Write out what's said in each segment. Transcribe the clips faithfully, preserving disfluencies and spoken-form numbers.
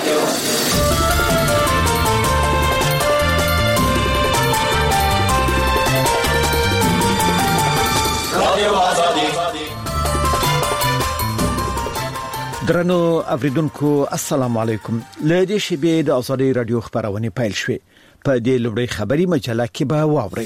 درنو اوریدونکو السلام علیکم. له دې شیبې د ازادي رادیو خبرونه پیل شوې. په دې لوړې خبري مجله کې به واورئ.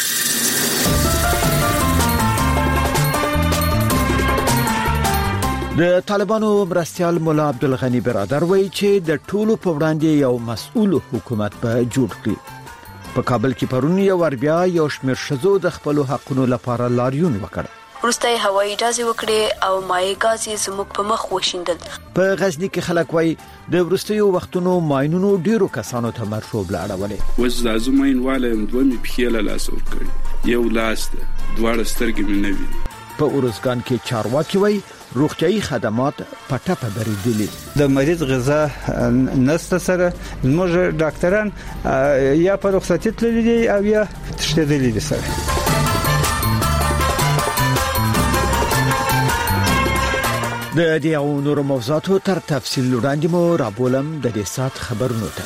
د طالبانو مرستيال مولا عبدالغنی برادر وایي چې د ټولو په وړاندې یو مسؤل حکومت به جوړ کړي. په کابل کې پرون یو وربیا یو شمېر شزو د خپل حقونو لپاره لاریون وکړ. ورسته هوایي اجازه وکړي او مایع غاز زموږ په مخ وشیندل. په غزنی کې خلک وایي د ورستیو وختونو ماينونو ډیرو کسانو ته مرشوب لاړولې. وز لازم ماين دوه می پخېله لاس ور کړی. یو لاس ده دواړه سترګې مې نه ویني. په اورزګان کې چارواکي وایي روغتيایي خدمات پټه په بریدلې. د مریض غذا نست سره موږ ډاکټران یا په رخصتي تللي او یا تشدیدلي دي سره. د دې او نور موضوعاتو تر تفصیل وړاندې مو رابولم د دې سات خبرونو ته.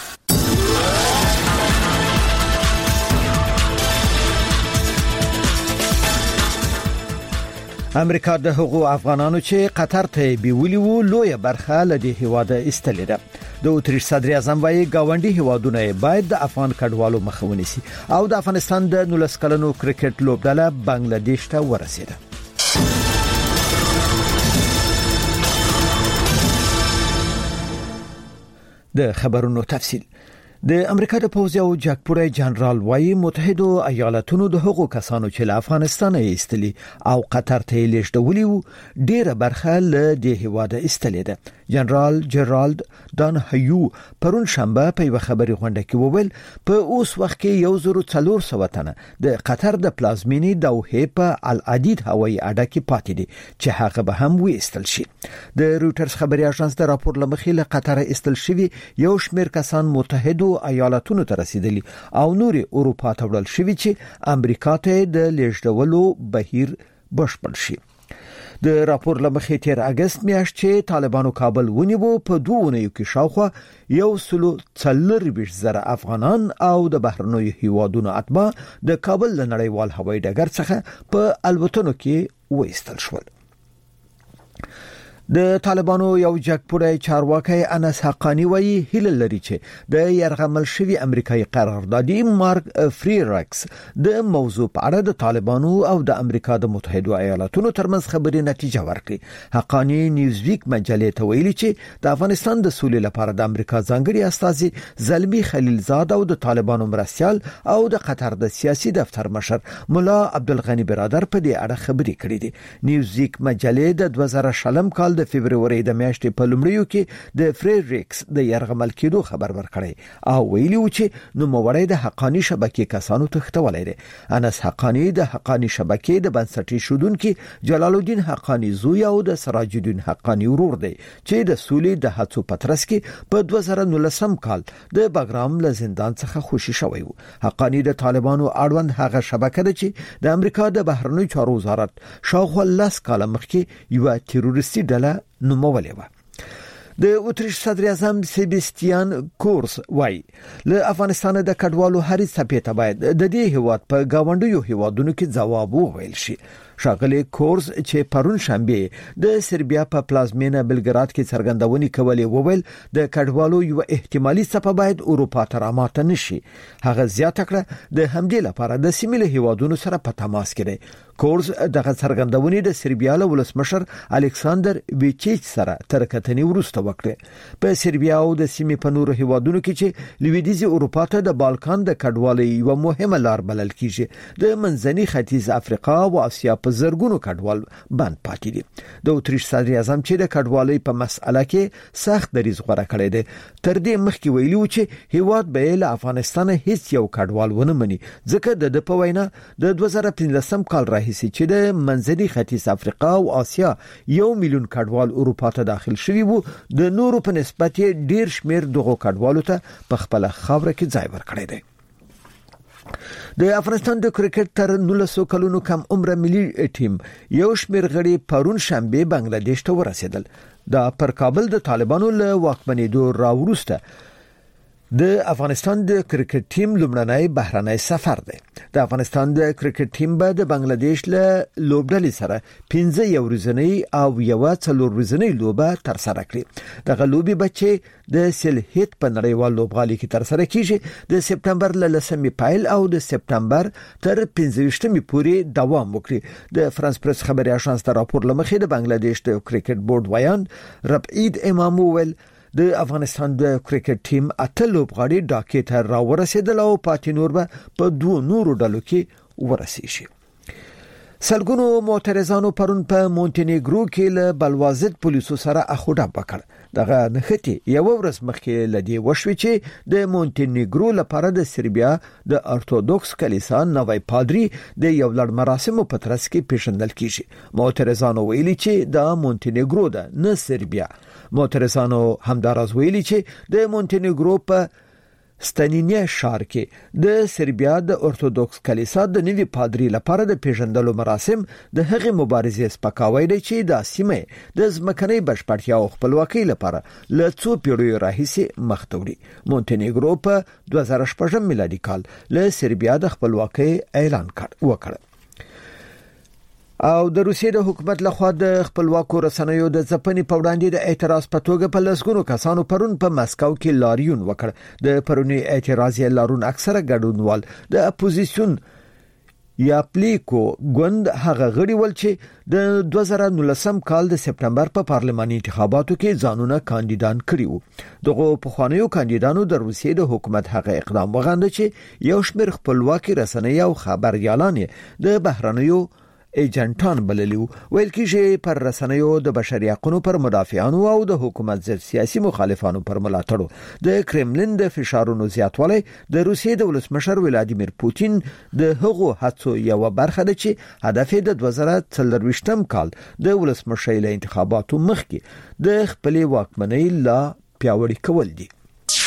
امریکا د هغو افغانانو چې قطر ته بیولي وو لوی برخه له دې هواده استلې ده. د اتریش صدر اعظم وايي گاونډي هوادونه باید د افغان کډوالو مخه ونیسي او د افغانستان د نولس کلنو کرکټ لوبډله بنگلاديش ته ورسېده. د خبرونو تفصیل. د امریکا د پوځ او جګپوړی جنرال وايي متحده ایالاتونو د حقوقو کسانو چې له افغانستان ایستلي او قطر ته لیږدولي وو ډیره برخه له دې هواده ایستلې ده. جنرال جرالد دان هیو پرون شنبه په یو خبري غونډه کې وویل په اوس وخت کې یو زر څلور سوه تنه د قطر د پلازمینی دوحه په العدید هوایي اډه کې پاتې دي چې هغه به هم وېستل شي. د رويټرز خبري اژانس د راپور لمخې له قطر ایستل شوی یو شمېر کسان متحده ایالاتونو ته رسیدلي او نوري اروپا ته وړل شوی چې امریکا ته د لیږدولو بهیر بشپړ شي. د راپور لمخې تیر اگست میاشت چې طالبانو کابل ونیو په دوه اونیو کې شاوخوا یو سلو څلور زره افغانان او د بهرنیو هیوادونو اتباع د کابل له نړیوال هوایي ډګر څخه په الوتنو کې وېستل شول. د طالبانو یو جګپوړی چارواکي انس حقانی وایي هیله لري چې د يرغمل شوی امریکایي قراردادي مارک فریرکس د موضوع په اړه د طالبانو او د امریکا د متحده ایالاتونو ترمنځ خبري نتیجه ورکړي. حقانی نیوزویک مجلې ته ویلي چې د افغانستان د سولې لپاره د امریکا ځانګړي استازي زلمی خلیلزاد او د طالبانو مرستيال او د قطر د سیاسي دفتر مشر مولا عبدالغنی برادر په دې اړه خبري کړې دي. نیوزویک مجلې د دوه زره شلم کال د فبرवरी د میاشتې په لومړیو کې د فریریکس د يرغمل کېدو خبر ورکړی او ویلي و چې نو موړی د حقانی شبکې کسانو تختولای دي. انس حقانی د حقانی شبکې د بنسټي شودونکو جلال الدین حقانی زوی او د سراج الدین حقانی ورور دی چې د سولې د هڅو پترس کې په دوه زره نولسم کال د بګرام له زندان څخه خوشي شوی و. حقانی د طالبانو اړوند هغه شبکه ده چې د امریکا د بهرنیو چارو وزارت شاوخوا لاس کال مخکې یو تروریستي ډله نومولې و. د اتریش صدر اعظم سیباستیان کورس وای له افغانستان د کډوالو هرې څپې ته باید د دې هیواد په گاونډیو هیوادونو کې ځواب وویل شي. شاغلی کورس چې پرون شنبه د سربیا په پلازمینه بلګراد کې څرګندونې کولې وویل د کډوالو یو احتمالي څپه باید اروپا ته راماته نشي. هغه زیاته کړه د همدې لپاره د سیمه هیوادونو سره په تماس کې دی. کورس دغه څرګندونې د سربیا له ولسمشر الکساندر ویچیچ سره ترکتنی ورسته وکړه. په سربیا او د سیمه په نورو هیوادونو کې چې لویدیځ اروپا ته د بالکان د کډوالۍ یو مهمه لار بلل کیږي د منځني ختیځ افریقا او اسیا په زرګونو کډوال بند پاتې دي. د اتریش صدر اعظم چې د کډوالۍ په مسأله کې سخت دریځ غوړه کړی دی تر دې مخکې ویلي و چې هیواد به له افغانستان هیڅ یو کډوال ونه مني ځکه د د په وینا د دوه زره پنځلسم کال راهیسې چې د منځني ختیځ افریقا او اسیا یو میلیون کډوال اروپا ته داخل شوي وو د نورو په نسبت ډیر شمیر دغه کډوالو ته په خپل خاوره کې ځای ورکړی دی. د افغانستان د کرکټ تر نولسو کلونو کم عمر ملي ټیم یو شمېر غړي پرون شنبه بنگلاديش ته ورسېدل. دا پر کابل د طالبانو له واکمنېدو راوروسته د افغانستان د کرکټ ټیم لومړنی بهرنی سفر دی. د افغانستان د کرکټ ټیم به د بنگلاديش له لوبډلې سره پنځه یو ورځنی او یو څلور ورځنی لوبه تر سره کړي. دغه لوبي بچي د سلهیت په نړیوال لوبغالي کې تر سره کیږي. د سپتمبر له لسمې پایل او د سپتمبر تر پنځه ویشتمې پورې دوام وکړي. د فرانس پریس خبري اژانس ته راپور لمخې د بنگلاديش د کرکټ بورډ ویان ربعید امام ویل د افغانستان د کرکټ ټیم اته لوبغاړي ډاکې ته راورسېدل او پاتې نور به په دوه نورو ډلو کې ورسېږي. سلګونو معترضانو پرون په مونټینیګرو کې له بلوازد پولیسو سره اخوډه وکړ. دغه نختی یو ورځ مخکې لدی وشوي چې د مونټینیګرو لپاره د سربیا د ارتودوکس کلیسا نوی پادری د یو لړ مراسمو په ترڅ کې پیژندل کیږي. معترضانو ویلي چې د مونټینیګرو د نه سربیا معترضانو همداراز ویلي چې د مونټینیګرو په ستنینیا شهر کې د سربیا د ارتودوکس کلیسا د نوي پادری لپاره د پیژندلو مراسم د هغې مبارزې سپکاوی دی چې د سیمه د ځمکنۍ بشپړتیا او خپلواکۍ لپاره له څو پیړیو راهیسې مخ ته وړي. مونټینیګرو په دوه زره شپږ میلادي کال له سربیا د خپلواکۍ اعلان وکړ. او د روسیې د حکومت لخوا د خپلواکو رسنیو د ځپنې په وړاندې د اعتراض په توګه په لسګونو کسانو پرون په مسکو کې لاریون وکړ. د پرونی اعتراض یې لارون اکثره ګډونوال د اپوزیسیون یا پلیکو ګوند هغه غړي ول چې د دوه زره نولسم کال د سپتمبر په پارلماني انتخاباتو کې ځانونه کاندیدان کړي وو. دغه پخوانیو کاندیدانو د روسیې د حکومت هغه اقدام وغنده چې یو شمېر خپلواکي رسنۍ او خبريالان د بهرنیو ایجنټان بللیو. ویل کېږي پر رسنیو د بشري حقوقو پر مدافعانو او د حکومت ضد سیاسي مخالفانو پر ملاتړو د کرملین د فشارونو زیاتوالی د روسیې د ولسمشر ولادیمیر پوتین د هغو هڅو یو برخه ده چې هدف د دوه زره څلرویشتم کال د ولسمشر له انتخاباتو مخکې د خپلې واکمنۍ لا پیاوړي کول دي.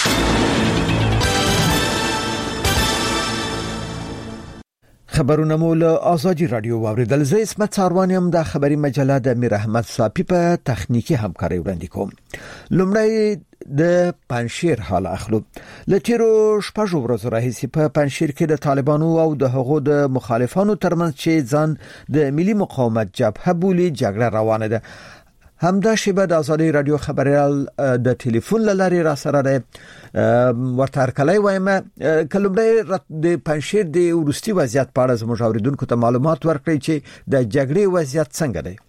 خبرونه مول آزادی رادیو واوریدل. زه اسمت ساروانیم د خبري مجله د امیر احمد صافی په تخنیکی همکاري وړاندې کوم. لومړی د پنځشیر حال اخلو. لتیرو شپږ ورځې راهیسې په پنځشیر کې د طالبانو او د هغو د مخالفانو ترمنځ چې ځان د ملي مقاومت جبهه بولي جګړه روانه ده. همدا شیبه د آزادی رادیو خبريال د ټلیفون لارې را سره ده. ورته هرکلی وایم. کلمړی د پنځشیر د ورستي وضعیت په اړه زموږ اوریدونکو ته معلومات ورکړي چې د جګړې وضعیت څنګه دی.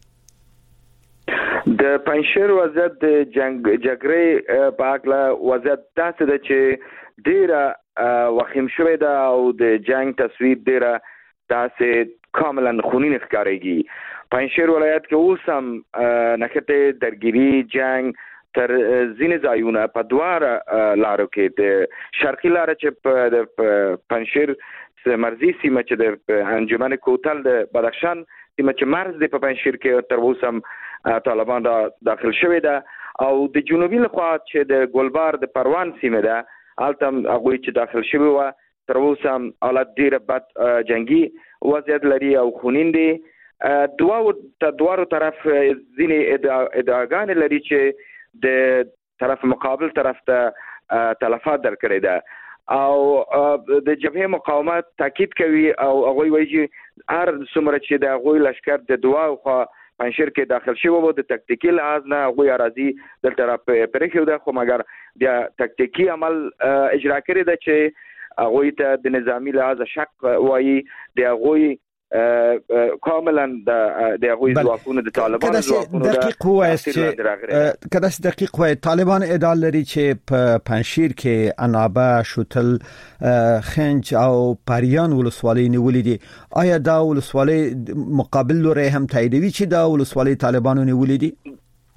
د پنځشیر وضعیت د جنگ جګړې په اړه وضعیت داسې ده چې ډیره وخیم شوې ده او د جنگ تصویر ډیره داسې کاملا خونین ښکارېږي. پنځشیر ولایت کې اوس هم نښتې درګیري جنگ تر ځینې ځایونه په دواره لارو کې د شرقي لار چې په پنځشیر مرزي سیمه چې د انجمن کوتل د بدخشان سیمه چې مرز د په پنځشیر کې تر اوسه هم طالبان را داخل شوی ده او د جنوبي لخوا چې د ګلبار د پروان سیمه ده هلته هغوی چې داخل شوی و تر اوسه هم حالت ډیره بد جنگي وضعیت لري او خونین دي. دوه دوارو طرف ځینې ادعاګانې لري چې د طرف مقابل طرف ته تلفات درکړي ده او د جبهه مقاومت تاکید کوي او هغه وایي چې هر څومره چې د هغه لشکر د دوه خو پنځشیر کې داخل شوی وو د تکتیکي لحاظ نه هغه راځي د طرف پرېخو ده خو مګر د تکتیکي عمل اجرا کړی ده چې هغه ته د نظامی لحاظ شک وایي د هغه کاملا د هغوی ځواکونو د طالبانو ځواکونو دقیق وایي چې کله چې دقیق وایي طالبان ادعا لري چې په پنځشیر کې انابه شوتل خنج او پریان ولسوالۍ نیولې دي. آیا دا ولسوالۍ مقابل لوري هم تاییدوي چې دا ولسوالۍ طالبانو نیولې دي؟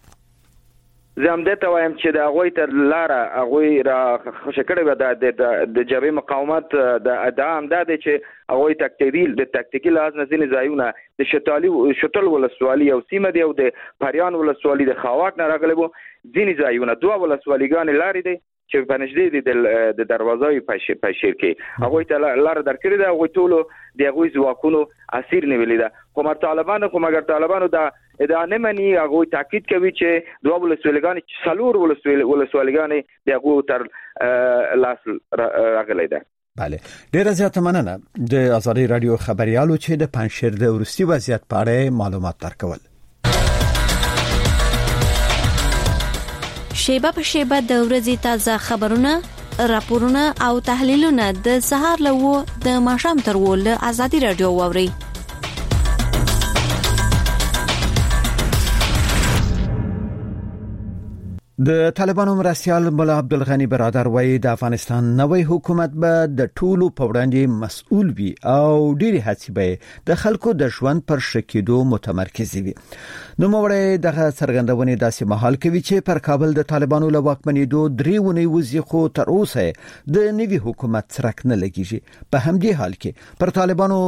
زه هم دته وایم چې د هغوی تر لاره هغوی را خوشې کړی وه د جبهې مقاومت د ادعا همدا دی چې هغوی تکتیکي د تکتیکي لحاظ نه ځینې ځایونه د شتالي شتل ولسوالي او سیمه دی او د پریان ولسوالي د خاواک نه راغلی وو ځینې ځایونه دوه ولسوالیګانې لارې دی چې په نږدې دي د دروازې پنځشیر کې هغوی ته لاره درکړې ده. هغوی ټولو د هغوی ځواکونو اسیر نیولې ده خو مر طالبانو خو مګر طالبانو دا دا نه مني هغه تاکید کوي چې دوه ولسوالیګان څلور ولسوالیګان دغه تر لاس راغلي ده. بله ډیره زیاته مننه د ازادي رادیو خبريالو چې د پنځشیر د ورستي وضعیت په اړه معلومات درکول. شیبه په شیبه د ورځې تازه خبرونه، راپورونه او تحلیلونه د سهار له و د ماښام تر و له ازادي رادیو واوري. د طالبانو مرستیال مولا عبدالغنی برادر وایي د افغانستان نوې حکومت به د ټولو په وړاندې مسؤل وي او ډېری هڅې به د خلکو د ژوند پر شکیدو متمرکز وي. نو موږ دغه څرګندونې داسې مهال کوي چې پر کابل د طالبانو له واکمنېدو درې ونې وځي خو تر اوسه د نوي حکومت څرک نه لګیږي. په همدې حال کې پر طالبانو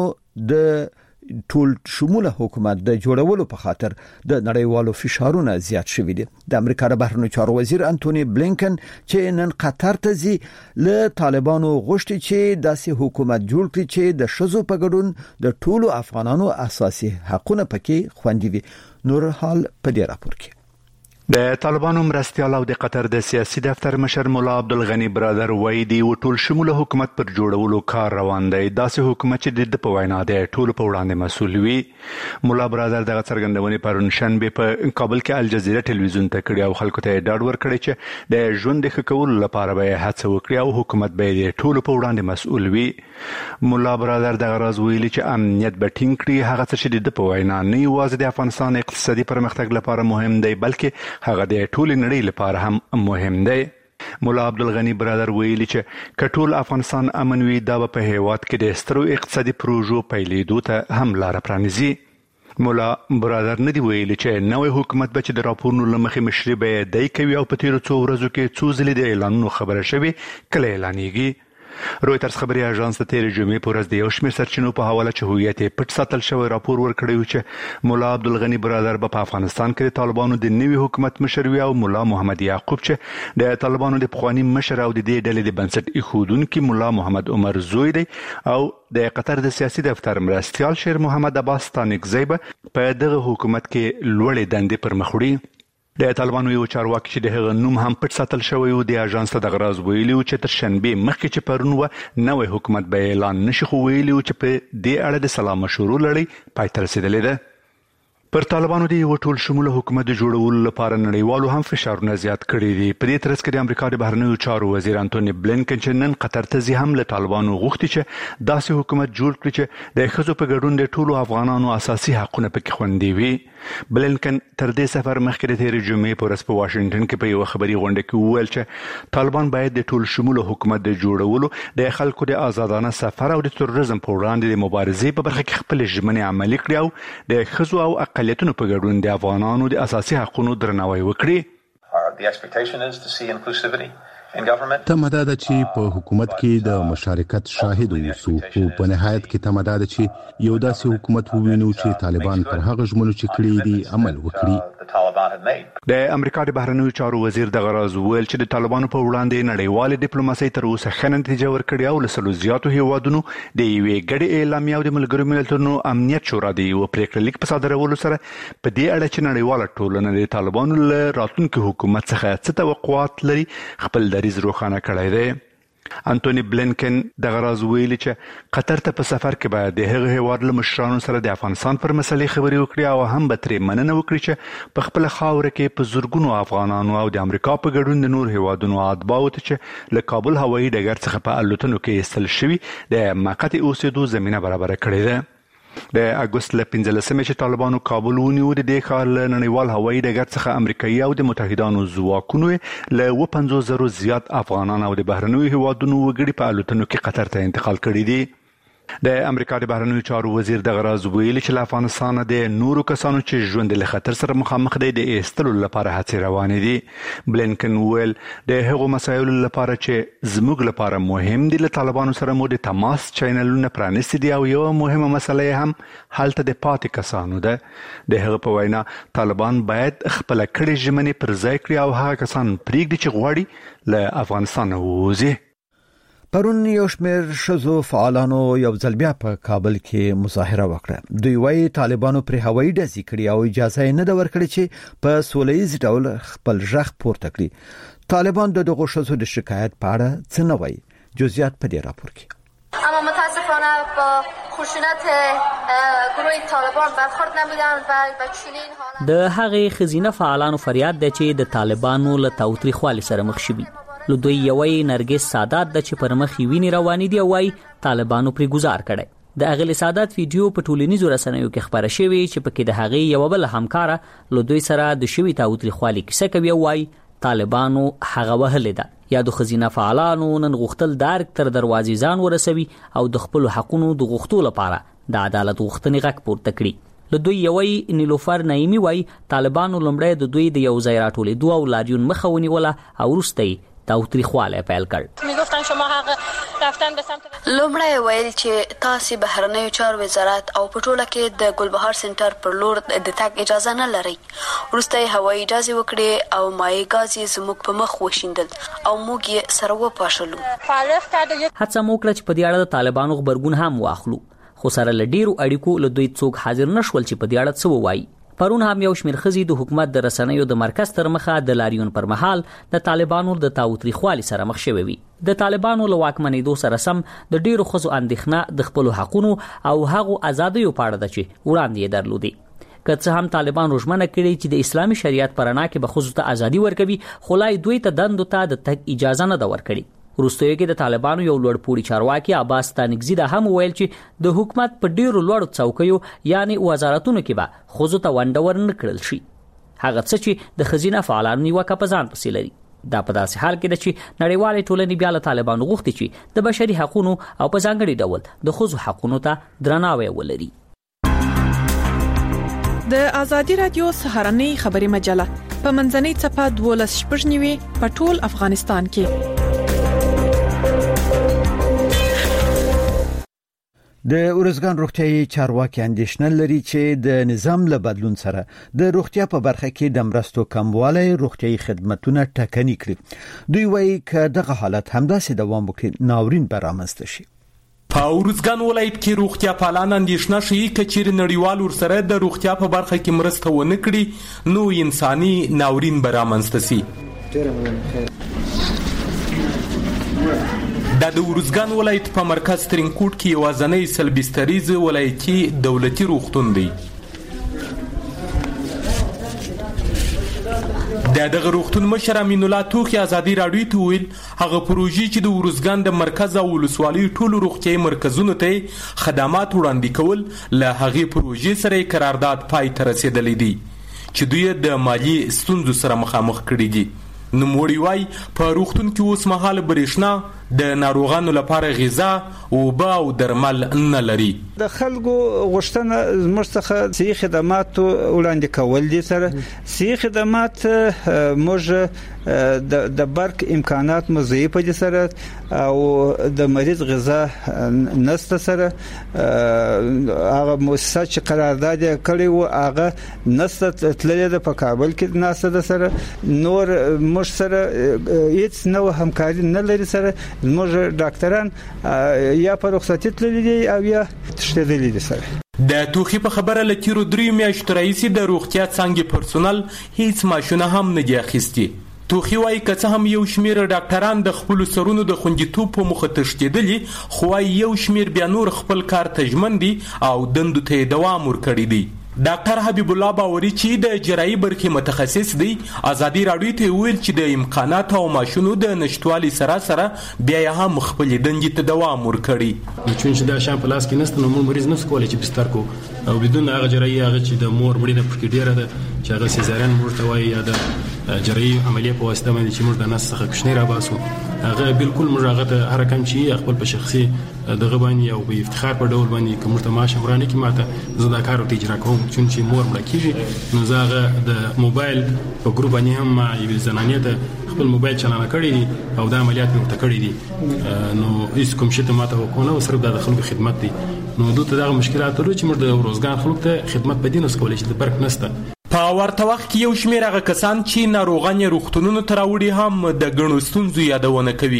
د ټول شموله حکومت د جوړولو په خاطر د نړیوالو فشارونو زیات شوي دي. د امریکا د بهرنیو چارو وزیر انټونی بلینکن چې نن قطر ته ځي له طالبانو غوښتي چې داسې حکومت جوړ کړي چې د شذو په ګډون د ټولو افغانانو اساسي حقوقونه پکې خوندي وي. نور حال په دې راپور کې د طالبانو مرستیال او د قطر د سیاسي دفتر مشر مولا عبدالغنی برادر وایي دی ټول شموله حکومت پر جوړولو کار روان دی. داسې حکومت چې د په وینا دی ټول په وړاندې مسؤل وي. مولا برادر دغه څرګندونې پرون شنبه په کابل کې الجزیره ټلویزیون ته کړی او خلکو ته ډاډ ورکړی چې د ژوند ښه کولو لپاره به هڅه وکړي او حکومت به د ټول په وړاندې مسؤل وي. مولا برادر دغه راز ویلي چې امنیت به ټینګ کړي. هغه څه چې د په وینا نه یوازې د افغانستان اقتصادي پرمختګ لپاره مهم دی بلکې هغه د ټول نړۍ لپاره هم مهم دی. مولا عبدالغنی برادر ویلي چې کټول افغانستان امن وي دا په هیواد کې د سترو اقتصادي پروژو پیلېدو ته هم لار پرانیزي. مولا برادر ندی ویلي چې نوې حکومت به چې د راپورونو لمخې مشري به دی کوي او په تیرو څو ورځو کې څو ځلې د اعلانونو خبره شوي کله اعلانېږي. رویترز خبري اژانس د تیرې جمعې په ورځ د یو شمېر سرچینو په حواله چې هویت یې پټ ساتل شوی راپور ورکړی و چې مولا عبدالغنی برادر به په افغانستان کې د طالبانو د نوي حکومت مشر وي او مولا محمد یعقوب چې د طالبانو د پخواني مشر او د دې ډلې د بنسټ ایښودونکي مولا محمد عمر زوی دی او د قطر د سیاسي دفتر مرستیال شیر محمد عباس ستانکزی به په دغه حکومت کې لوړې دندې پر مخ وړي. د طالبانو یو چارواکي چې د هغه نوم هم پټ ساتل شوی و د اژانس ته دغه راز ویلي و چې تر شنبې مخکې چې پرون و نوې حکومت به اعلان نشي خو ویلي و چې په دې اړه د سلا مشورو لړۍ پای ته رسېدلې ده. پر طالبانو د یو ټول شموله حکومت جوړولو لپاره نړیوالو هم فشارونه زیات کړي دي. په دې ترڅ کې د امریکا د بهرنیو چارو وزیر انټونی بلینکن چې نن قطر ته ځي هم له طالبانو غوښتي چې داسې حکومت جوړ کړي چې د ښځو په ګډون د ټولو افغانانو اساسي حقونه پکې خوندي وي. بلینکن تر دې سفر مخکې د تیرې جمعې په ورځ په واشنگټن کې په یو خبري غونډه کې وویل چې طالبان باید د ټول شموله حکومت د جوړولو د خلکو د آزادانه سفر او د تروریزم په وړاندې د مبارزې په برخه کې خپل ژمنې عملي کړي او د ښځو او اقلیتونو په ګډون د افغانانو د اساسي حقوقو درناوی وکړي. تمه ده چې په حکومت کې د مشارکت شاهد اوسو او په نهایت کې تمه ده چې یو داسې حکومت ووینو چې طالبان پر هغه ژمنو چې کړی دي عمل وکړي. د امریکا د بهرنیو چارو وزیر دغه راز ویل چې د طالبانو په وړاندې نړیوال ډیپلوماسي تر اوسه ښه نتیجه ورکړې او له سلو زیاتو هیوادونو د یوې ګډې اعلامیې او د ملګرو ملتونو امنیت شورا د یو پریکړه لیک په صادرولو سره په دې اړه چې نړیواله ټولنه د طالبانو له راتلونکي حکومت څخه څه توقعات لري خپل دریځ روښانه کړی دی. انټونی بلینکن دغه راز ویلي چې قطر ته په سفر کې باید د هغه هیواد له مشرانو سره د افغانستان پر مسلې خبرې وکړي او هم به ترې مننه وکړي چې په خپل خاوره کې په زورګونو افغانانو او د امریکا په ګډون د نور هیوادونو اتباعو ته چې له کابل هوایي ډګر څخه په الوتنو کې ایستل شوي د موقت اوسېدو زمینه برابره کړې ده. د اګوست له پنځلسمې چې طالبانو کابل ونیو د دې ښار له نړیوال هوایي ډګر څخه امریکایي او د متحدانو ځواکونو له اوه پنځوس زرو زیات افغانان او د بهرنیو هیوادونو وګړي په الوتنو کې قطر ته انتقال کړي دي. د امریکا د بهرنیو چارو وزیر دغه راز ویلي چې له افغانستانه د نورو کسانو چې ژوند له خطر سره مخامخ دی د ایستلو لپاره هڅې روانې دي. بلینکن ویل د هغو مسایلو لپاره چې زموږ لپاره مهم دي له طالبانو سره مو د تماس چینلونه پرانیستي دي او یوه مهمه مسله هم هلته د پاتې کسانو ده. د هغه په وینا طالبان باید خپله کړې ژمنې پر ځای کړي او هغه کسان پرېږدي چې غواړي له افغانستانه ووځي. پرون یو شمېر ښځو فعالانو یو ځل بیا په کابل کې مظاهره وکړه. دوی وايي طالبانو پر هوایي ډزې کړې او اجازه یې نه ده ورکړې چې په سولهییز ډول خپل غږ پورته کړي. طالبان د دغو ښځو د شکایت په اړه څه نه وایي. جزئیات په دې راپور کې. اما متاسفانه با خشونت گروه طالبان برخورد نمیدن و به چنین حالت د هغې ښځینه فعالانو فریاد دی چې د طالبانو له تاوتریخوالي سره مخ شوي. له دوی یوی نرګس سادات د چې پر مخ یې وینې روانې دي او وايي طالبانو پرې ګزار کړی. د هغې سادات ویډیو په ټولنیزو رسنیو کې خپره شوې چې پکې د هغې یوه بله همکاره له دوی سره د شوي تاوتریخوالي کیسه کوي او وايي طالبانو هغه وهلې ده. یا د ښځینه فعالانو نن غوښتل د ارګ تر دروازې ځان ورسوي او د خپلو حقونو د غوښتو لپاره د عدالت غوښتنې غږ پورته کړي. له دوی یوی نیلوفر نعیمي وايي طالبانو لومړی د دوی د یو ځای راټولېدو او لاریون مخه ونیوله او وروسته یې تاوتریخوالی پیل کړ. میگفتن شما حق رفتن به سمت لومړی ویل چې تاسو بهرنیو چارو وزارت او په ټوله کې د ګلبهار سنټر پر لور د تګ اجازه نه لري. وروسته یې هوایي ډزې وکړې او مایع ګاز یې زموږ په مخ وشیندل او موږ یې سره وپاشلو. هڅه مو وکړه چې په دې اړه د طالبانو غبرګون هم واخلو خو سره له ډیرو اړیکو له دوی څوک حاضر نه شول چې په دې اړه څه ووایي. پرون هم یو شمېر ښځې د حکومت د رسنیو د مرکز تر مخه د لاریون پر مهال د طالبانو د تاوتریخوالي سره مخ شوې وي. د طالبانو له واکمنېدو سره سم د ډیرو ښځو اندېښنه د خپلو حقونو او هغو ازادیو په اړه ده چې وړاندې یې درلودې. که څه هم طالبان روژمنه کړي چې د اسلامي شریعت په رڼا کې به ښځو ته ازادي ورکوي خو لا دوی ته دندو ته د تګ اجازه نه ده ورکړې. وروستیو کې د طالبانو یو لوړ پوړي چارواکي عباس ستانکزي دا هم ویل چې د حکومت په ډیرو لوړو څوکیو یعنی وزارتونو کې به ښځو ته ونډه ورنه کړل شي. هغه څه چې د ښځینه فعالانو نیوکه په ځان پسې لري. دا په داسې حال کې ده چې نړیوالې ټولنې بیا له طالبانو غوښتي چې د بشري حقونو او په ځانګړي ډول د ښځو حقونو ته درناوی ولري. د ازادي رادیو سهارنۍ خبري مجله په منځنۍ چپه دولس شپږ نیوي په ټول افغانستان کې. د ارزګان روغتيایي چارواکي اندېښنه لري چې د نظام له بدلون سره د روغتیا په برخه کې د مرستو کموالی روغتيایي خدماتونه ټکني کړي. دوی وايي چې دغه حالت همداسې دوام وکړي ناورین به رامنځته شي. په ارزګان ولایت کې روغتیا پالان اندېښنه شي چې چیرې نړیوال ورسره د روغتیا په برخه کې مرسته ونه کړي نو انساني ناورین به رامنځته شي. دا د ارزګان ولایت په مرکز ترینکوټ کې یوازینی سلبستریز ولایتي دولتي روغتون دی. د دغه روغتون مشر امین الله توخي ازادي راډیو ته ویل هغه پروژې چې د ارزګان د مرکز او ولسوالۍ ټولو روغتیايي مرکزونو ته خدمات وړاندې کول له هغې پروژې سره قرارداد پای ته رسیدلی دی چې دوی د مالی ستونزو سره مخامخ کړي دي. نوموړي وايي په روغتون کې اوس مهال برېښنا د ناروغانو لپاره غذا او اوبه او درمل نه لري. د خلکو غوښتنه زموږ څخه صحي خدمات وړاندې کول دي. سره صحي خدمات موږ د د برق امکانات مو ضعیف دي سره او د مریض غذا نسته سره هغه مؤسسه چې قرارداد کړی و هغه نسته تللې ده په کابل کې ناسته ده سره نور موږ سره هیڅ نو همکاري نه لري. سره موږ ډاکټران یا په رخصتي تللي دي او یا تشتدلي دي. سره د توخي په خبره لکیرو درې میاشتې راهیسې د روغتیا څانګې پرسونل هیڅ ماشونه هم نه دي اخیستي. توخي وايي که څه هم یو شمېر ډاکټران د خپلو سرونو د خوندیتوب په موخه تښتېدلي خو وايي یو شمېر بیا نور خپل کار ته ژمن دي او دندو ته یې دوام ورکړی دی. ډاکټر حبیب الله باوري چې د جراحي برخې متخصص دی ازادي راډیو ته ویل چې د امکاناتو او ماشونو د نشټوالي سره سره بیا یې هم خپلې دندې ته دوام ورکړي. چون چې دا شان په لاس کې نشته نو موږ مریض نشو کولی چې بستر کو او بدون هغه جراحي هغه چې د مور مړینه پکې ډیره ده چې هغه سیزارین ورته وایي یا د جراحي عملیه په واسطه باندې چې موږ د نس څخه کوچنی را باسو هغه بالکل موږ هغه ته هر کم چې خپل په شخصي دغه باندې او په افتخار په ډول باندې کوم ته ماشه ورانه کې ماته زه دا کار ته اجرا کوم چون چې مور مړ کیږي نو زه هغه د موبایل په ګروپ باندې هم ما یو زنانه ته خپل موبایل چلانه کړی دي او دا عملیات مې ورته کړی دي نو هیڅ کوم شي ته ماته وکونه او صرف د خلکو خدمت دي نو دوی ته دغه مشکلات ورو چې موږ د روزګان خلکو ته خدمت بدین اوس کولای شي د برک نسته. په ورته وخت کې یو شمېر هغه کسان چې ناروغان یې روغتونونو ته راوړي هم د ګڼو ستونزو یادونه کوي.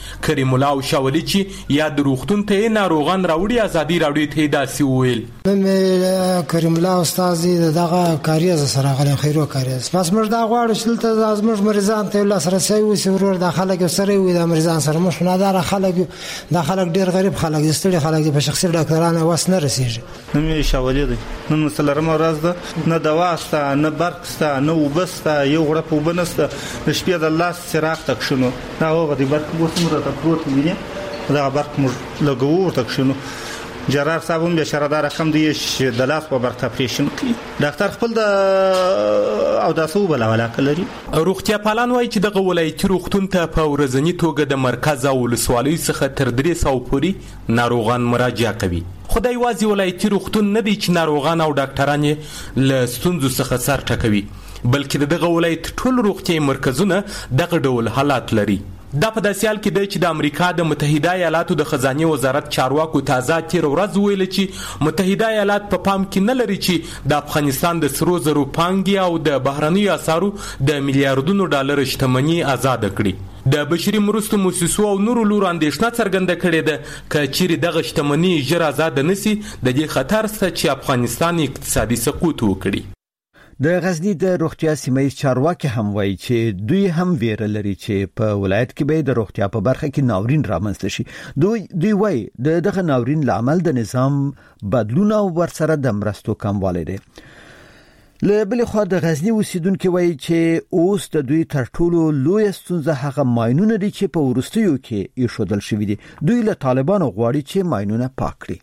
کریم الله او شاولی چې یا د روغتون ته ناروغان راوړي ازادي راوړي ته داسې وویل. نن کریم الله استاد دغه کاریز سره غل خیرو کاریز بس موږ دا غواړو چې تل ازمر مریضان ته الله سره سوي ورور د خلک سره وي د مریضان سره مش نه دار خلک د خلک ډیر غریب خلک دستړي خلک په شخصي ډاکټرانو واس نه رسیږي. نن شاولی دی نن سلرم ورځ ده نه دوا ستا نه برق ستا نه وبستا یو غړ په وبنسته د شپې د الله سراغ تک شنو دا هغه دی برق وسمره ته پروت ویني دا برق مر لګور تک شنو جرار صاحبم به شردار رقم دی چې د لاس په برق اپریشن کوي ډاکټر خپل د او داسو بل ولا کلري. روغتیا پالان وایي چې دغه ولایتي روغتون ته په ورځنی توګه د مرکز او ولسوالۍ څخه تر درې سوه پورې ناروغان مراجعه کوي. خدای یوازې ولایتي روغتون نه دی چې ناروغان او ډاکټران یې له ستونزو څخه سر ټکوي بلکې دغه ولایت ټول روغتیايي مرکزونه دغه ډول حالات لري. دا په داسې حال کې دی چې د امریکا د متحده ایالاتو د خزانه وزارت چارواکو تازه تیر ورځ ویل چې متحده ایالات په پا پام کې نه لري چې د افغانستان د سرو زرو پانګې او د بهرنیو اسعارو د میلیارډونو ډالر شتمنۍ آزاد کړي. د بشري مرستو موسسو او نورو لور اندېښنه څرګنده کړې ده چې چیرې دغه شتمنۍ ژر آزاد نشي د دې خطر شته چې افغانستان اقتصادي سقوط وکړي. د غزنی د روغتیا سیمه چارواکي هم وایي چې دوی هم ویره لري چې په ولایت کې به د روغتیا په برخه کې ناورین رامنځته شي. دوی دوی وایي د دغه ناورین لامل د نظام بدلون او ورسره د مرستو کموالی دی. له بل خوا د غزنی اوسیدونکو وایي چې اوس د دوی تر ټولو لوی ستونزه هغه ماینونه دي چې په ورستیو کې ایښودل شوی دي. دوی له طالبانو غواړي چې ماینونه پاک کړي.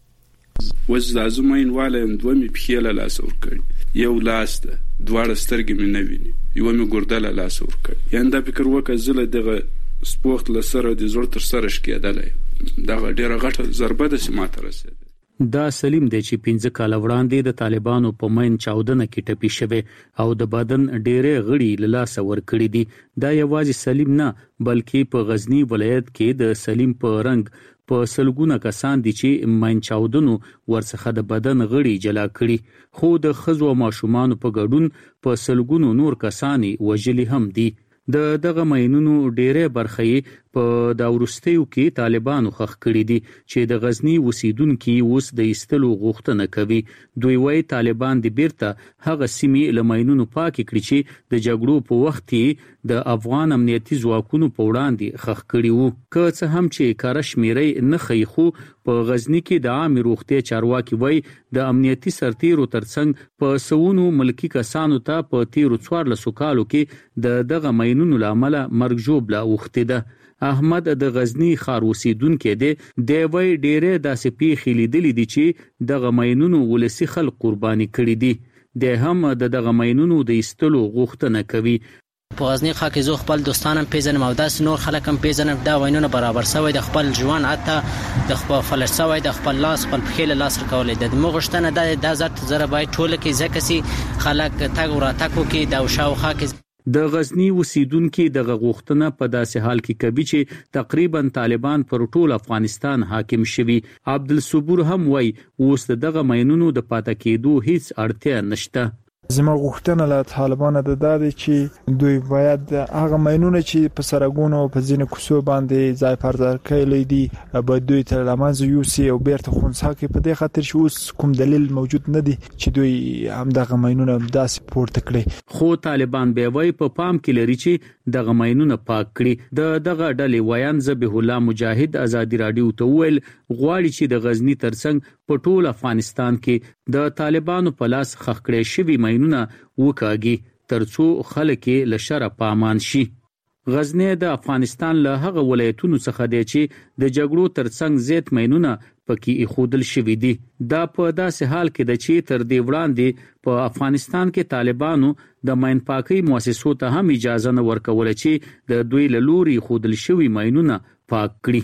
وز د ازماین والا دوه می پیله لاس ور کړی یو لاس ده دواړه سترګې مې نه ویني یو می ګردل لاس ور کړی یان دا فکر وکړ زله دغه سپورت لسره د زړه تر سره شکېدل دغه ډیره غټه ضربه ده چې ماته رسېده. دا سلیم دی چې پنځه کال وړاندې د طالبانو په مین چاودنه کې ټپي شوه او د بدن ډېرې غړي له لاسه ورکړي دي. دا یوازې سلیم نه بلکې په غزنی ولایت کې د سلیم په رنګ په سلګونه کسان دي چې مین چاودنو ورڅخه د بدن غړي جلا کړي خو د خزو او ماشومان په ګډون په سلګونو نور کسان وژلي هم دي. د دغه مینونو ډېرې برخې په دا ورستیو کې طالبانو خخ کړي دي چې د غزنی اوسیدونکو اوس د ایستلو غوښتنه کوي. دوی وايي طالبان د بیرته هغه سیمې له مینونو پاک کړي چې د جګړو په وخت کې د افغان امنیتي ځواکونو په وړاندې خخ کړي وو. که څه هم چې کار شمیرې نه خي خو په غزنی کې د عام روغتي چارواکي وای د امنیتي سرتیرو ترڅنګ په سونو ملکی کسانو ته په تیرو څوار لسو کالو کې د دغه مینونو لامل مرګ جوړه وخته ده. احمد د غزنی خار اوسیدونکو دی د وای ډېرې داسې پیښې لیدلې دي چې دغه مینونو ولسی خلک قرباني کړي دي. د هم د دغه مینونو د ایستلو غوښتنه کوي. په غزنی ښار کې زه خپل دوستانم پیژنم او داس نور خلک هم پیژنم. دا وینونه برابر سوی د خپل ژوند حتی د خپل فلش سوی د خپل لاس خپل پخېله لاس رکولې د مغشتنه د د زړه زره بای ټوله کې ځکه سي خلک تاګ ورا تاکو کې د شاوخه کې د غزنی اوسیدونکو دغه غوښتنه په داسې حال کې کوي چې تقریبا طالبان پر ټول افغانستان حاکم شوي. عبدالصبور هم وای اوس دغه مینونو د پاتې کېدو هیڅ اړتیا نشته. زما غوښتنه له طالبانو د دادې چې دوی باید هغه مینونه چې په سرګونو په ځینې کوڅو باندې ځای پر ځای کړي دي به دوی تر لمنځه یوسي او بیرته خونسا کې په دې خاطر چې اوس کوم دلیل موجود نه دی چې دوی هم دغه مینونه داسې پورته کړي. خو طالبان به وای په پام کې لري چې دغه مینونه پاک کړي. د دغه ډلې ویان ذبیح الله مجاهد ازادي رادیو ته ویل غواړي چې د غزنی ترڅنګ په ټول افغانستان کې د طالبانو په لاس خخ کړي شوی مینونه وکاږي ترڅو خلک له شر پامان شي. غزنی د افغانستان له هغه ولایتونو څخه دی چې د جګړو ترڅنګ زیات مینونه پکې ایښودل شوی دي. دا په داسې حال کې د چې تر دې وړاندې په افغانستان کې طالبانو د مین پاکي مؤسسو ته هم اجازه نه ورکول چې د دوی له لوري ایښودل شوی مینونه پاک کړي.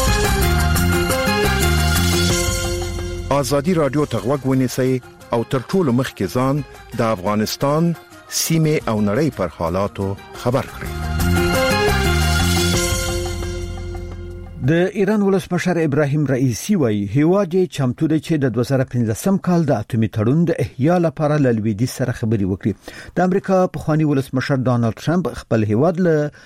آزادی رادیو ته غوږ ونیسئ او تر ټولو مخکې ځان د افغانستان سیمه او نړۍ پر حالاتو خبر کړئ. د ایران ولسمشر ابراهیم رئیسی وایي هیواد یې چمتو دی چې د دوه زره پنځم کال د اتمی تړون د احیا لپاره له لویدیځ سره خبرې وکړي. د امریکا پخوانی ولسمشر ډانلډ ټرمپ خپل هیواد له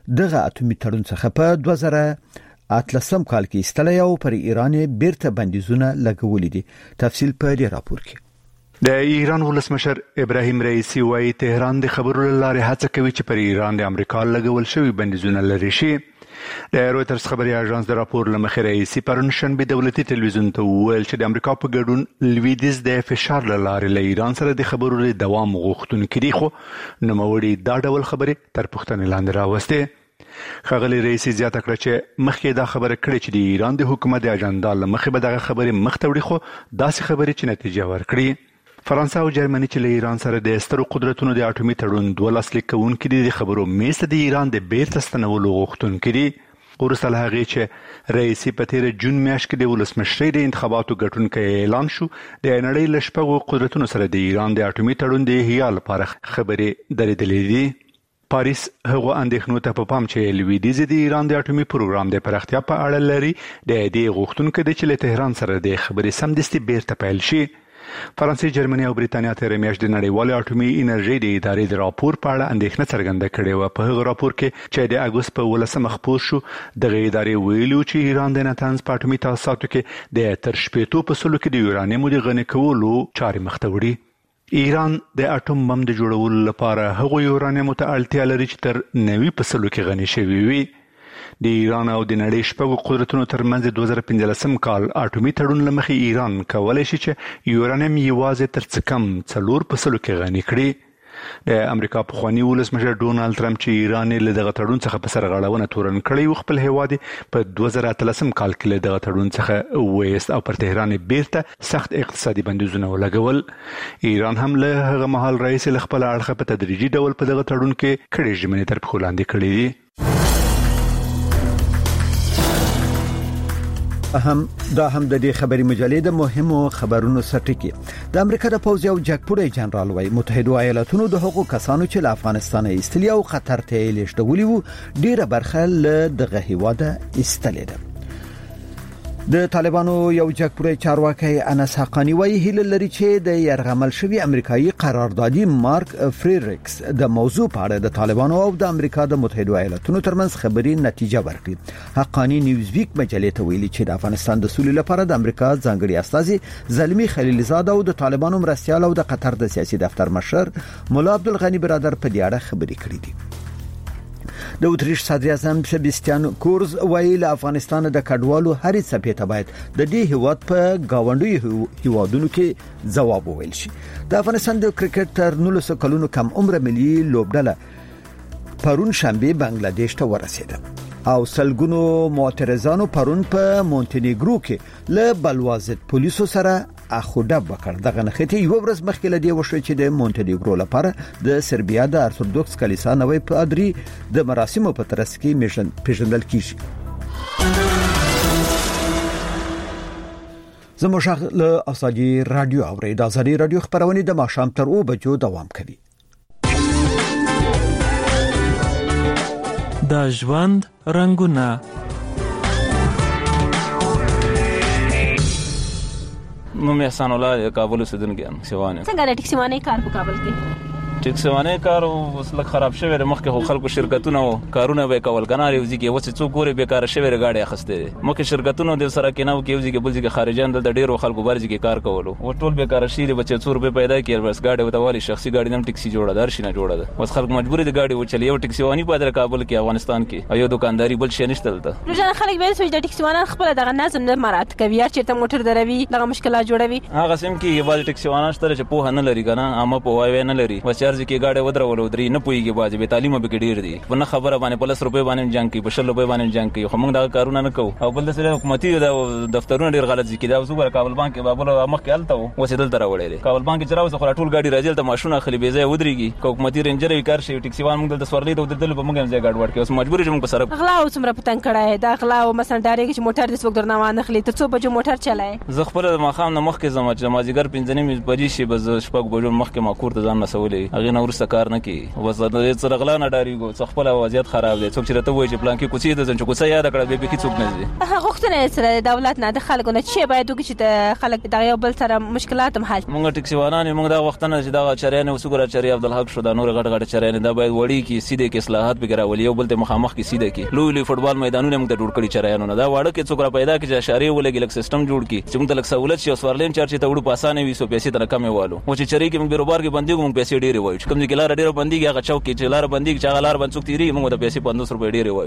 دغه اتمی تړون څخه په دوه زره اتلسم کال کې استلای او پر ایران بیرته بندیزونه لګولې دي. تفصیل په دې راپور کې. د ایران ولسمشر ابراهیم رئیسی وايي تهران د خبرو لاره هڅه کوي چې پر ایران د امریکا لګول شوی بندیزونه لري شي. د رويټرز خبري اژانس د راپور لمخې رئیسی پرون شنبه دولتي ټلویزیون ته وویل چې د امریکا په ګډون لویدیز د فشار لاره له ایران سره د خبرو له دوام غوښتونکي دي، خو نوموړي دا ډول خبرې تر پوښتنې لاندې راوستې. ښاغلي رئیسی زیاته کړه چې مخکې دا خبره کړې چې د ایران د حکومت د اجنډا له مخې به دغه خبرې مخ ته وړي، خو داسې خبرې چې نتیجه ورکړي. فرانسه او جرمني چې له ایران سره د سترو قدرتونو د اټومي تړون دوه لاسلیک کوونکي دي، د خبرو میز ته د ایران د بیرته ستنولو غوښتونکي دي. وروسته له هغې چې رئیسي په تېره جون میاشت کې د ولسمشرۍ د انتخاباتو ګټونکی اعلان شو، د نړۍ له شپږو قدرتونو سره د ایران د اټومي تړون د احیا لپاره خبرې درېدلې دي. پاریس هغو اندېښنو ته په پام چې لویدیځ د ایران د اټومي پروګرام د پراختیا په اړه لري د دې غوښتونکي دی چې له تهران سره د خبرې سمدستي بیرته پیل شي. فرانسې، جرمني او بریتانیا تېره میاشت د نړیوالې اټومي انرژۍ د ادارې د راپور په اړه اندېښنه څرګنده کړې وه. په هغه راپور کې چې د اګوست په ولسمه خپور شو، دغه ادارې ویلي چې ایران د نتنز په اټومي تاسیساتو کې د تر شپېتو په سلو کې د یورانیمو د غني کولو چارې مخ ته وړي. ایران د اټوم بم د جوړولو لپاره هغو یورانیمو ته اړتیا لري چې تر نوي په سلو کې غني شوي وي. د ایران او د نړۍ شپږو قدرتونو ترمنځ دوه زره پنځلسم کال اټومي تړون له مخې ایران کولی شي چې یورانیم یوازې تر څه کم څلور په سلو کې غني کړي. د امریکا پخواني ولسمشر ډونالد ټرمپ چې ایران له دغه تړون څخه په سرغړونه تورن کړی و، خپل هیواد په دوه زره اتلسم کال کې له دغه تړون څخه وایست او پر تهران بیرته سخت اقتصادي بندیزونه ولګول. ایران هم له هغه مهال رئیس له خپل اړخه په تدریجي ډول په دغه تړون کې کړي ژمنې تر پښو لاندې کړې دي. هم دا هم د دې خبري مجلې د مهمو خبرونو سرټکی. د امریکا د پوځ یو جګپوړی جنرال وايي متحده ایالاتونو د حقوقو کسانو چې له افغانستان ایستلي او خطر ته لیږدولي وو ډیره برخه له دغه هیواده ایستلې ده. د طالبانو یو جګپوړی چارواکي انس حقانی وايي هیله لري چې د يرغمل شوی امریکایي قراردادي مارک فریریکس د موضوع په اړه د طالبانو او د امریکا د متحده ایالاتونو ترمنځ خبري نتیجه ورکړي. حقانی نیوز ویک مجلې ته ویلي چې د افغانستان د سولې لپاره د امریکا ځانګړي استازي زلمی خلیلزاد او د طالبانو مرستيال او د قطر د سیاسي دفتر مشر مولا عبدالغنی برادر په دې اړه خبري کړې دي. د اتریش صدر اعظم سباستیان کورز ویلي له افغانستان د کډوالو هرې څپې ته باید د دې هیواد په گاونډي هیوادونو کې ځواب وویل شي. د افغانستان د کرکټ تر نولس کلونو کم عمر ملي لوبډله پرون شنبه بنگلاديش ته ورسېده او سلګونو معترضانو پرون په مونتینیګرو کې له بلوازت پولیسو سره اخوډب وکړ. دغه نخته یو ورځ مخکې لدی وشو چې د مونتینیګرو لپاره د سربیا د ارثوډوکس کلیسا نوې پادری د مراسمو په ترڅ کې میشن پیژندل کیږي. زموږ له ازادي رادیو اوري د ازادي رادیو خبرونه د ماښام تر او بجو دوام کوي. د ژوند رنگونه نوم احسان الله کابل اوسیدونکی یم. سیوانه څنګه د ټیکسیوانه کار په کابل کې ټیکسیوانه کار اوس لږ خراب شوی د مخکې خو خلکو شرکتونه او کارونه به کول کنه ریوزي کې وڅ څو ګوري به کار شوی رګاړي اخسته مخکې شرکتونه د سره کې نو کې یوزي کې بلځي کې خارجان د ډیرو خلکو بارځي کې کار کولو او ټول به کار شي د بچي څو روپے پیدا کړي بس گاډي وتاوالي شخصي گاډي نم ټیکسي جوړه دار شي نه جوړه ده بس خلک مجبور دي گاډي و چلی یو ټیکسیوانی په در کابل کې افغانستان کې ایو دکانداري بل شي نشته دلته روزانه خلک به سوچ د ټیکسیوانان خپل دغه نظم نه مراد کوي چې ته موټر دروي دغه مشکلات جوړوي. هغه سم کې بعض ټیکسیوانان شته چې په نه لري کنه اما په وای نه لري و چارج کې گاډي ودر ولودري نه پويږي باز به تعلیم به ډیر دي ونه خبره باندې پلس روپے باندې جنگ کې بشل روپے باندې جنگ کې خو موږ دا کارونه نه کوو او بل سره حکومتي دفترونه ډیر غلط ځکه دا وسو کابل بانک کې بابل مخ کې الته وسیدل تر وړي کابل بانک چې راوځه خو ټول گاډي راځي ته ماشونه خلی به ځای ودرېږي حکومتي رینجر یې کار شي ټیکسیوان موږ د سورلې ته ودل په موږ ځای گاډ ورکې اوس مجبور یې موږ په سره غلا او څومره پتن کړه دا غلا او مثلا ډارې چې موټر د سوق درنه وانه خلی ته څو بجو موټر چلای زه خپل مخام نه مخ کې زما چې مازیګر پنځنې بجې شي بز شپږ بجو مخ کې ما کور ته ځان مسولې هغه نو ورسته کار نه کوي بس د څرغلا نه ډاریږي څو خپل وضعیت خراب دي څوک چې راته وایي چې پلان کې کوڅې د ځن چې کوڅه یاد کړه به به کې څوک نه دي هغه وختونه سره دولت نه د خلکو نه چې باید وګړي چې د خلک د یو بل سره مشکلات هم حل مونږ ټیکسي وانان مونږ دا وختونه چې دا چریانه وسګره چری عبدالحق شو دا نور غټ غټ چریانه دا باید وړي کې سیده کې اصلاحات بګرا ولي یو بل ته مخامخ کې سیده کې لوی لوی فوټبال میدانونه موږ ته جوړ کړی چریانو نه دا واړه کې څوک را پیدا کې چې اشاره ولګي لک سیستم جوړ کی چې موږ ته لک سہولت شي او سوارلین چارج ته وړو پاسانه وي سو پیسې ته کمې والو او چې چری کې موږ بیروبار کې بندي موږ پیسې ډېرې وایو کوم چې لار ډېر بندي هغه چوک کې چې لار بندي چې هغه لار بند څوک تیری موږ ته پیسې پندوس روپے ډېرې وایو